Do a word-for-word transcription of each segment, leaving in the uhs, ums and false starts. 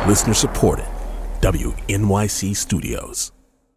Listener supported. W N Y C Studios.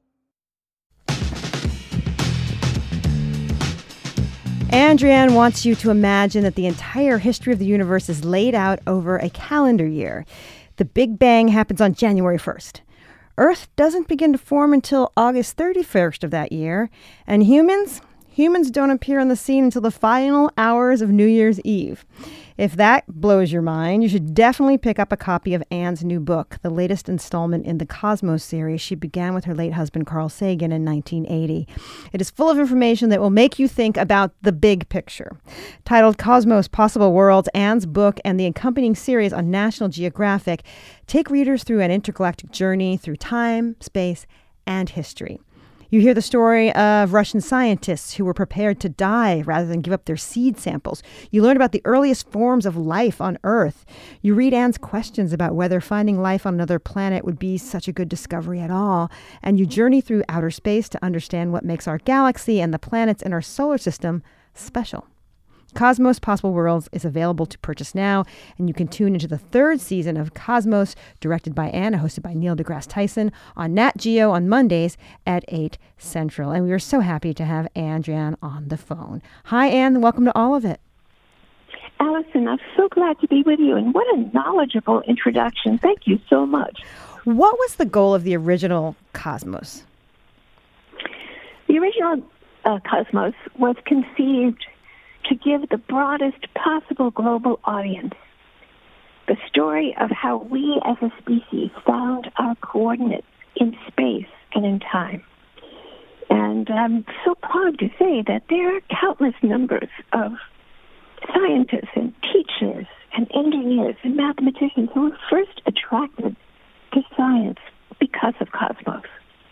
Andrianne wants you to imagine that the entire history of the universe is laid out over a calendar year. The Big Bang happens on January first. Earth doesn't begin to form until August thirty-first of that year. And humans? Humans don't appear on the scene until the final hours of New Year's Eve. If that blows your mind, you should definitely pick up a copy of Anne's new book, the latest installment in the Cosmos series she began with her late husband Carl Sagan in nineteen eighty. It is full of information that will make you think about the big picture. Titled Cosmos: Possible Worlds, Anne's book and the accompanying series on National Geographic take readers through an intergalactic journey through time, space, and history. You hear the story of Russian scientists who were prepared to die rather than give up their seed samples. You learn about the earliest forms of life on Earth. You read Anne's questions about whether finding life on another planet would be such a good discovery at all. And you journey through outer space to understand what makes our galaxy and the planets in our solar system special. Cosmos: Possible Worlds is available to purchase now, and you can tune into the third season of Cosmos, directed by Anne, hosted by Neil deGrasse Tyson, on Nat Geo on Mondays at eight Central. And we are so happy to have Andrianne on the phone. Hi, Anne, and welcome to All of It. Allison, I'm so glad to be with you, and what a knowledgeable introduction. Thank you so much. What was the goal of the original Cosmos? The original uh, Cosmos was conceived to give the broadest possible global audience the story of how we as a species found our coordinates in space and in time. And I'm so proud to say that there are countless numbers of scientists and teachers and engineers and mathematicians who were first attracted to science because of Cosmos.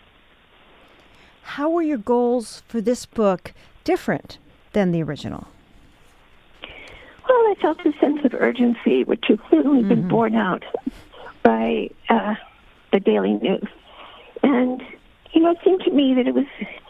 How were your goals for this book different than the original? Well, I felt a sense of urgency, which has certainly mm-hmm. been borne out by uh, the Daily News. And, you know, it seemed to me that it was,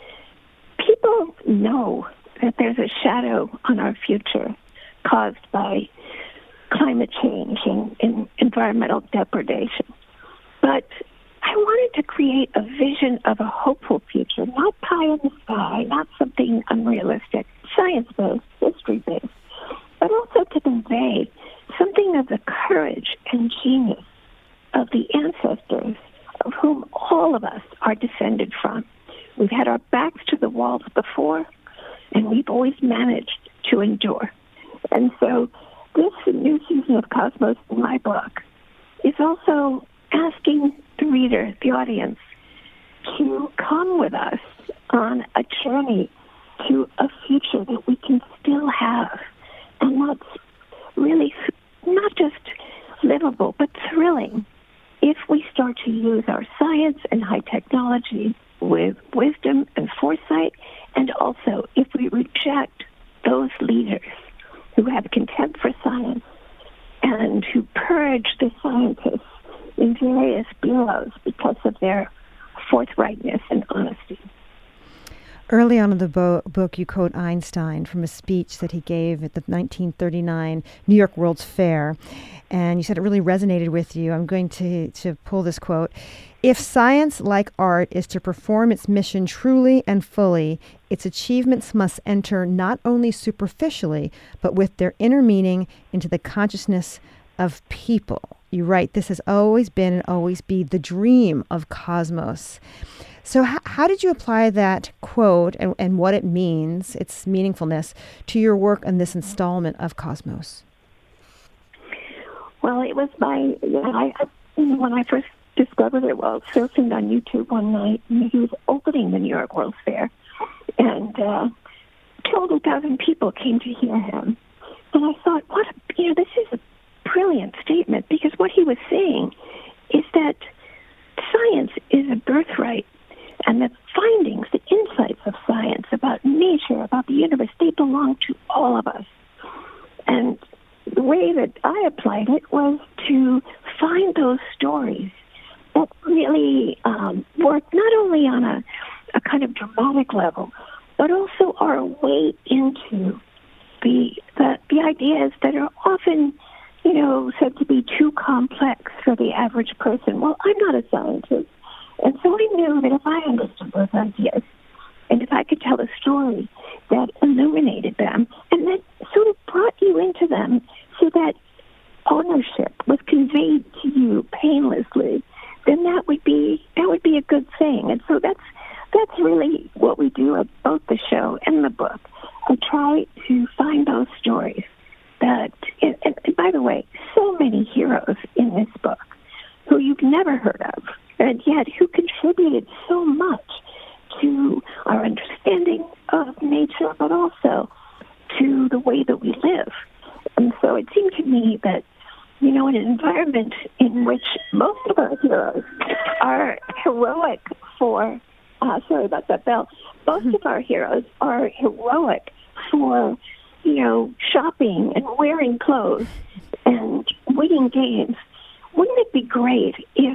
people know that there's a shadow on our future caused by climate change and, and environmental degradation. But I wanted to create a vision of a hopeful future, not pie in the sky, not something unrealistic, science-based, history-based, but also to convey something of the courage and genius of the ancestors of whom all of us are descended from. We've had our backs to the walls before, and we've always managed to endure. And so this new season of Cosmos in my book is also asking the reader, the audience, to come with us on a journey to a future that we can still have. And that's really not just livable, but thrilling if we start to use our science and high technology with wisdom and foresight, and also if we reject those leaders who have contempt for science and who purge the scientists in various bureaus because of their forthrightness and honesty. Early on in the bo- book, you quote Einstein from a speech that he gave at the nineteen thirty-nine New York World's Fair, and you said it really resonated with you. I'm going to, to pull this quote. If science, like art, is to perform its mission truly and fully, its achievements must enter not only superficially, but with their inner meaning into the consciousness of people. You write, this has always been and always be the dream of Cosmos. So h- how did you apply that quote and, and what it means, its meaningfulness, to your work on this installment of Cosmos? Well, it was my, you know, I, I, when I first discovered it, well, surfing on YouTube one night, and he was opening the New York World's Fair, and uh, two hundred thousand people came to hear him. And I thought, what, a, you know, this is a brilliant statement, because what he was saying is that science is a birthright. And the findings, the insights of science about nature, about the universe, they belong to all of us. And the way that I applied it was to find those stories that really um, work not only on a, a kind of dramatic level, but also are a way into the, the the ideas that are often, you you know, said to be too complex for the average person. Well, I'm not a scientist. And so I knew that if I understood those ideas, and if I could tell a story that illuminated them, and that sort of brought you into them so that ownership was conveyed to you painlessly, then that would be that would be a good thing. And so that's that's really what we do at both the show and the book. I try to find those stories that, and, and by the way, so many heroes in this book who you've never heard of, and yet who contributed so much to our understanding of nature, but also to the way that we live. And so it seemed to me that, you know, in an environment in which most of our heroes are heroic for, uh, sorry about that, Belle, most of our heroes are heroic for, you know, shopping and wearing clothes and winning games. Wouldn't it be great if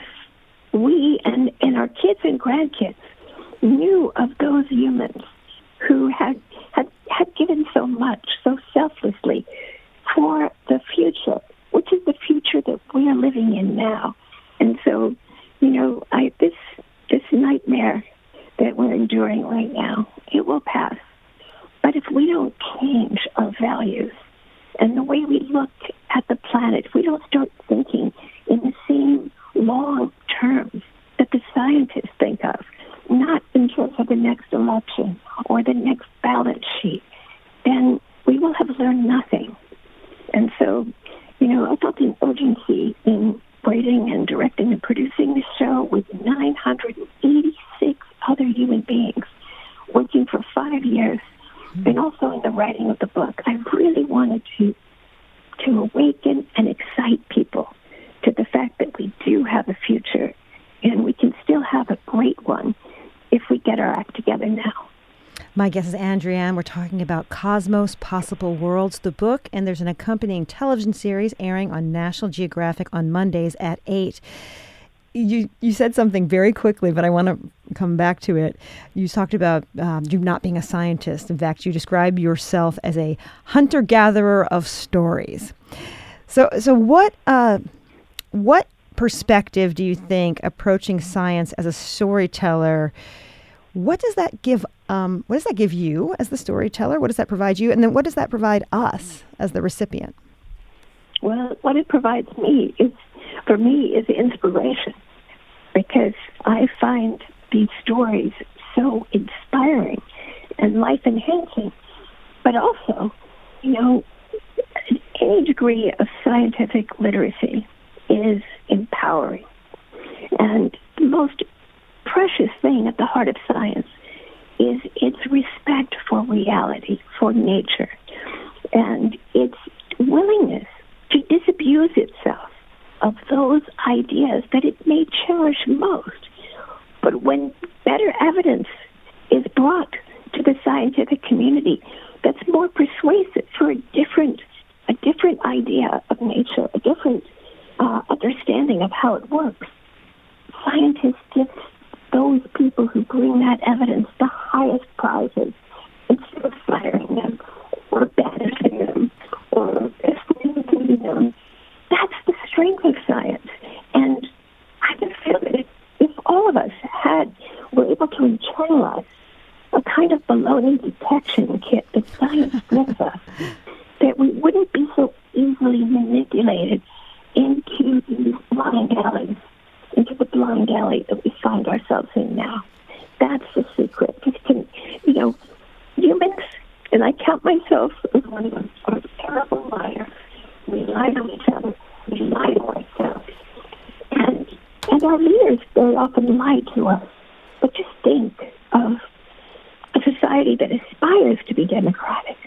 we and, and our kids and grandkids knew of those humans who had, had had given so much, so selflessly, for the future, which is the future that we are living in now. And so, you know, I this this nightmare that we're enduring right now, it will pass. But if we don't change our values and the way we look at the planet, if we don't start thinking in the same long terms that the scientists think of, not in terms of the next election or the next balance sheet, then we will have learned nothing. And so, you know, I felt an urgency in writing and directing and producing this show with nine hundred eighty-six other human beings working for five years, mm-hmm. and also in the writing of the book. I really wanted to to awaken and excite people to the fact that we do have a future, and we can still have a great one if we get our act together now. My guest is Andreanne. We're talking about Cosmos, Possible Worlds, the book, and there's an accompanying television series airing on National Geographic on Mondays at eight. You you said something very quickly, but I want to come back to it. You talked about um, you not being a scientist. In fact, you describe yourself as a hunter-gatherer of stories. So so what uh, what perspective do you think approaching science as a storyteller, what does that give um, what does that give you as the storyteller? What does that provide you? And then what does that provide us as the recipient? Well, what it provides me is, for me, is inspiration, because I find these stories so inspiring and life-enhancing, but also, you know, any degree of scientific literacy is empowering. And the most precious thing at the heart of science is its respect for reality, for nature, and its willingness to disabuse itself of those ideas that it may cherish most. But when better evidence is brought to the scientific community that's more persuasive for a different, a different idea of nature, a different uh, understanding of how it works, scientists give those people who bring that evidence the highest prizes instead of firing them or banishing them or excluding them. That's the strength of science. And I just feel that if, if all of us had were able to internalize a kind of baloney detection kit that science gives us, that we wouldn't be so easily manipulated into these blind alleys, into the blind alley that we find ourselves in now. That's the secret. It can, you know, humans, and I count myself as one of them, are terrible liars. We lie to each other. We lie to ourselves. And, and our leaders very often lie to us. But just think of a society that aspires to be democratic,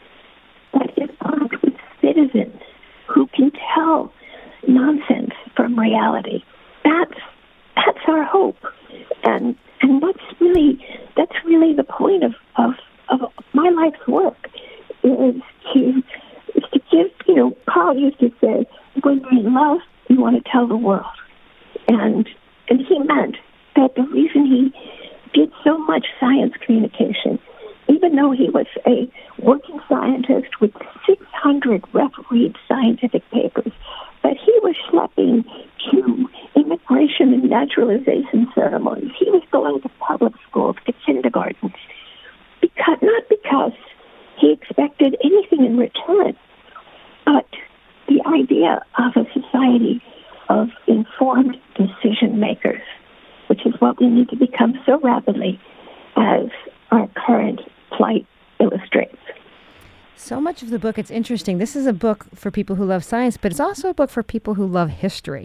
that is armed with citizens who can tell nonsense from reality. That's that's our hope, and and that's really that's really the point of, of, of my life's work, is to is to give. You know, Carl used to say, when you're in love, you want to tell the world, and and he meant that the reason he did so much science communication, even though he was a working scientist with six hundred hundred refereed scientific papers that he was schlepping to immigration and naturalization ceremonies. He was going to public schools, to kindergarten, because, not because he expected anything in return, but the idea of a society of informed decision makers, which is what we need to become so rapidly as our current plight illustrates. So much of the book, it's interesting. This is a book for people who love science, but it's also a book for people who love history.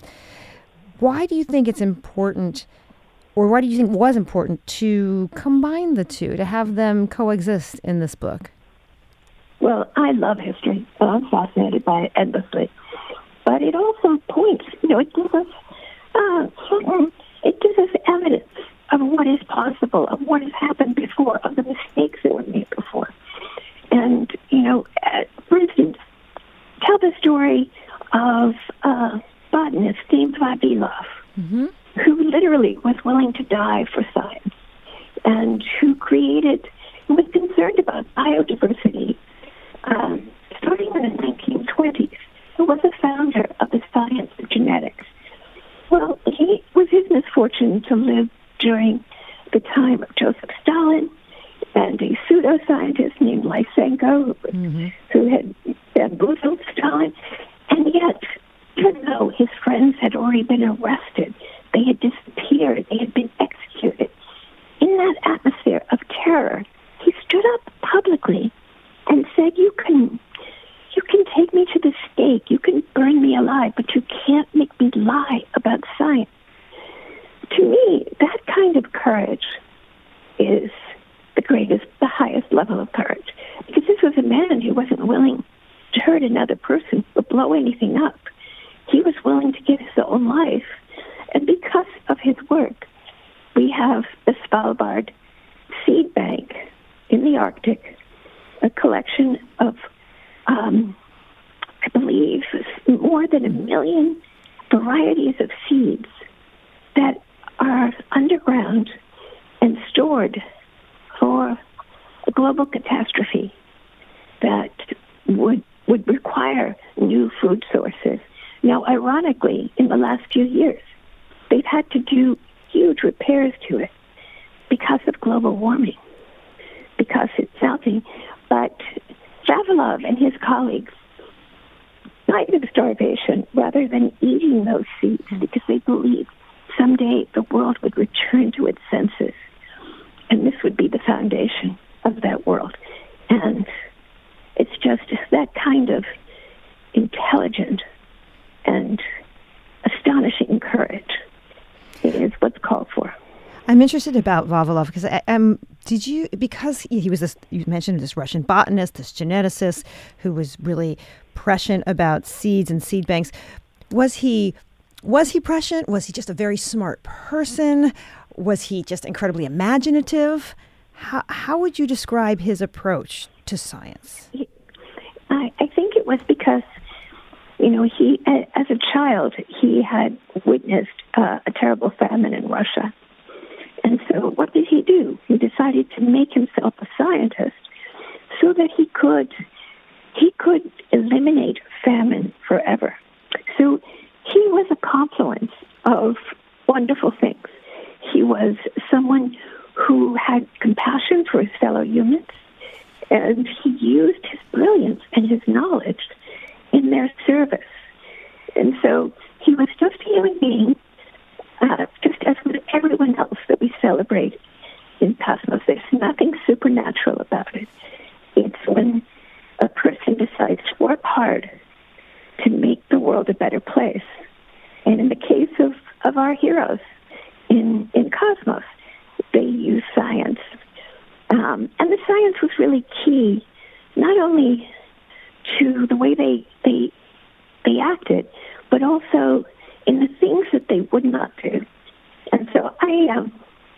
Why do you think it's important, or why do you think it was important to combine the two, to have them coexist in this book? Well, I love history. I'm fascinated by it endlessly. But it also points, you know, it gives us uh, certain, it gives us evidence of what is possible, of what has happened before, of the mistakes that were made before. And, you know, uh, for instance, tell the story of a botanist named Vavilov, mm-hmm. who literally was willing to die for science, and who created, who was concerned about biodiversity, um, starting in the nineteen twenties, who was the founder of the science of genetics. Well, he was his misfortune to live during the time of Joseph Stalin and a pseudoscientist named Lysenko, who, mm-hmm. who had bamboozled Stalin. And yet, even though his friends had already been arrested, they had disappeared, they had been executed, in that atmosphere of terror, he stood up publicly and said, you can you can take me to the stake, you can burn me alive, but you can't make me lie about science. To me, that kind of courage is the greatest, the highest level of courage. Because this was a man who wasn't willing to hurt another person or blow anything up. He was willing to give his own life. And because of his work, we have the Svalbard Seed Bank in the Arctic, a collection of, um, I believe, more than a million varieties of seeds that are underground and stored for a global catastrophe that would would require new food sources. Now, ironically, in the last few years, they've had to do huge repairs to it because of global warming, because it's melting. But Vavilov and his colleagues died of starvation rather than eating those seeds because they believed someday the world would return to its senses, and this would be the foundation of that world. And it's just that kind of intelligent and astonishing courage is what's called for. I'm interested about Vavilov because um, did you because he, he was this, you mentioned this Russian botanist, this geneticist who was really prescient about seeds and seed banks. Was he was he prescient? Was he just a very smart person? Was he just incredibly imaginative? How how would you describe his approach to science? I, I think it was because, you know, he as a child he had witnessed uh, a terrible famine in Russia. And so what did he do? He decided to make himself a scientist so that he could he could eliminate famine forever. So he was a confluence of wonderful things. He was someone who had compassion for his fellow humans, and he used his brilliance and his knowledge in their service. And so he was just a human being, Uh, just as with everyone else that we celebrate in Cosmos. There's nothing supernatural about it. It's when a person decides to work hard to make the world a better place. And in the case of, of our heroes in, in Cosmos, they use science. Um, and the science was really key, not only to the way they they they acted, but also in the things that they would not do. And so I um,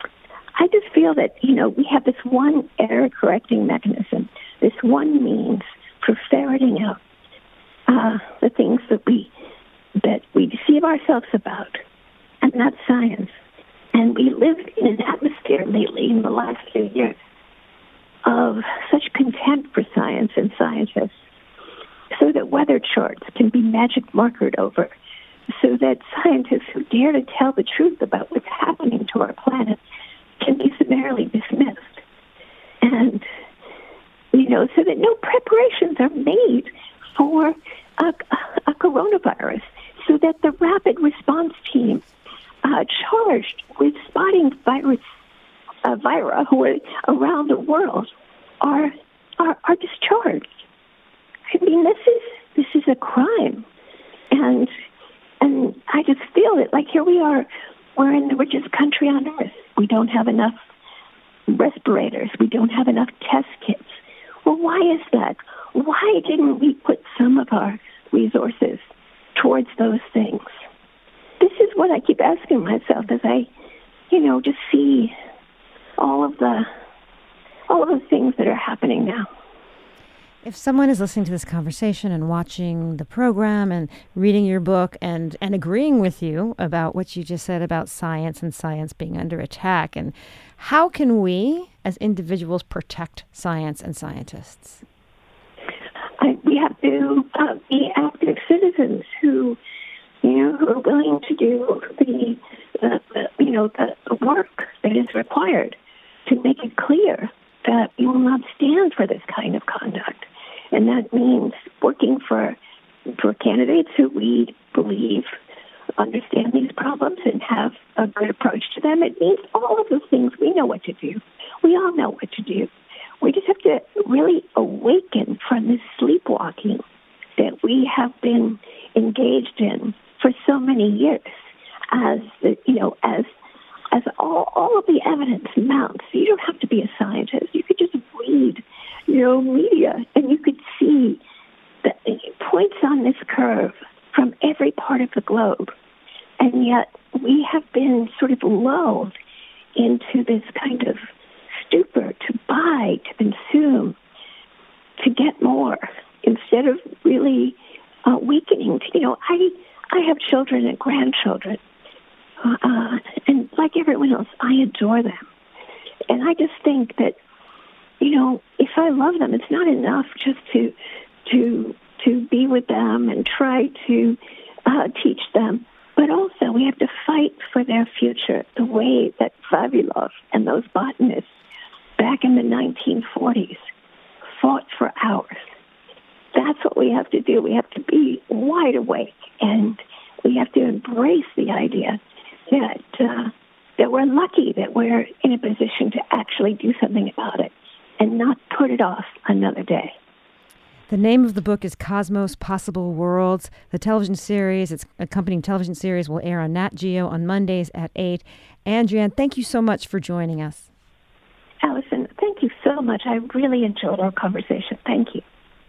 I just feel that, you know, we have this one error-correcting mechanism, this one means for ferreting out uh, the things that we that we deceive ourselves about, and that's science. And we live in an atmosphere lately, in the last few years, of such contempt for science and scientists so that weather charts can be magic markered over, so that scientists who dare to tell the truth about what's happening to our planet can be summarily dismissed. And, you know, so that no preparations are made for a, a coronavirus, so that the rapid response team uh, charged with spotting virus uh, vira who are around the world are, are are discharged. I mean, this is this is a crime, and and I just feel it. Like, here we are, we're in the richest country on earth. We don't have enough respirators. We don't have enough test kits. Well, why is that? Why didn't we put some of our resources towards those things? This is what I keep asking myself as I, you know, just see all of the all of the things that are happening now. If someone is listening to this conversation and watching the program and reading your book and, and agreeing with you about what you just said about science and science being under attack, and how can we as individuals protect science and scientists? I, we have to uh, be active citizens who, you know, who are willing to do the, the, the you know, the, the work that is required to make it clear that we will not stand for this kind of conduct. And that means working for for candidates who we believe understand these problems and have a good approach to them. It means all of those things. We know what to do. We all know what to do. We just have to really awaken from this sleepwalking that we have been engaged in for so many years, as the, you know, as as all, all of the evidence mounts. You don't have to be a scientist. You could just read, you know, media, and you could see the points on this curve from every part of the globe. And yet we have been sort of lulled into this kind of stupor to buy, to consume, to get more, instead of really uh, weakening. You know, I I have children and grandchildren, uh, and like everyone else, I adore them. And I just think that, you know, if I love them, it's not enough just to to to be with them and try to uh, teach them, but also we have to fight for their future the way that Vavilov and those botanists back in the nineteen forties fought for ours. That's what we have to do. We have to be wide awake, and we have to embrace the idea that uh, that we're lucky that we're in a position to actually do something about it and not put it off another day. The name of the book is Cosmos: Possible Worlds. The television series, its accompanying television series, will air on Nat Geo on Mondays at eight. Andreanne, thank you so much for joining us. Allison, thank you so much. I really enjoyed our conversation. Thank you.